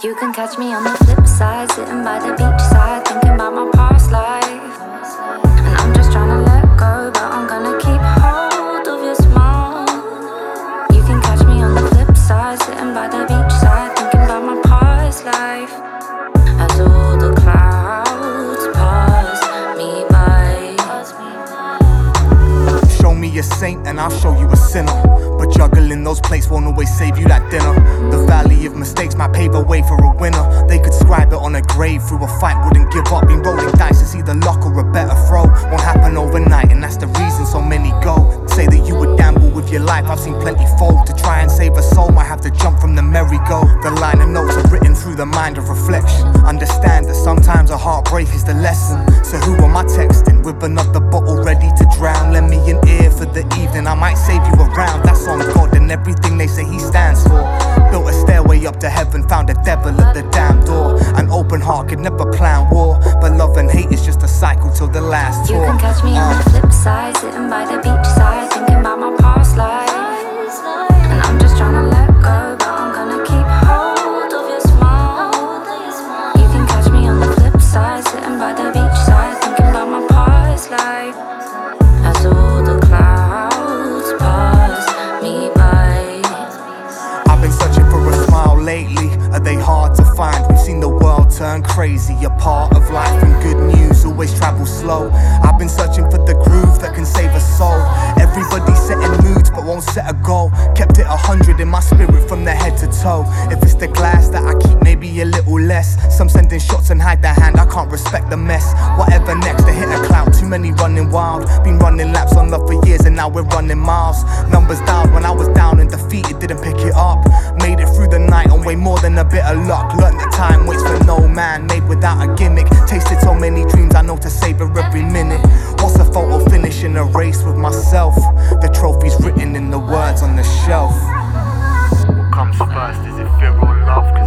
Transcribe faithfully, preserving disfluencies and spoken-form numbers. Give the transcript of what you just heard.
You can catch me on the flip side, sitting by the beachside, thinking about my past life. And I'm just trying to let go, but I'm gonna keep hold of your smile. You can catch me on the flip side, sitting by the beachside, thinking about my past life. As all the clouds pass me by. Show me a saint and I'll show you a sinner, but juggling those plates won't always save you that dinner. The valley of mistakes might pave a way for a winner. They could scribe it on a grave, through a fight wouldn't give up. Been rolling dice to see the luck or a better throw. Won't happen overnight and that's the reason so many go. Say that you would gamble with your life, I've seen plenty fold. To try and save a soul might have to jump from the merry-go. The line of notes are written through the mind of reflection. Understand that sometimes a heartbreak is the lesson. So who am I texting? With another bottle ready to drown. Lend me an ear for the evening, I might save you a round. That's on God and everything they say he stands for. Built a stairway up to heaven, found a devil at the damn door. An open heart could never plan war, but love and hate is just a cycle till the last tour. You can catch me on the flip side, sitting by the beachside, thinking about my past life. And I'm just trying to let go, but I'm gonna keep hold of your smile. You can catch me on the flip side, sitting by the beachside, thinking about my past life. As all the clouds pass me by. I've been searching for a smile lately, are they hard to find? We've seen the world turn crazy, a part of life, and good news always travels slow. I've been searching for the groove that can save a soul. Everybody's setting moods but won't set a goal. Kept it a hundred in my spirit from the head to toe. If it's the glass that I keep, maybe a little less. Some sending shots and hide their hand, I can't respect the mess. Whatever next to hit a clout, too many running wild. Been running laps on love for years and now we're running miles. Numbers down when I was down and defeated, didn't pick it up. Made it through the night on way more than a bit of luck. Learned that time waits for no man, made without a gimmick. Tasted so many dreams, I know to savor every minute. What's a photo finish in a race with myself? The trophy's written in the words on the shelf. What comes first, is it fear or love?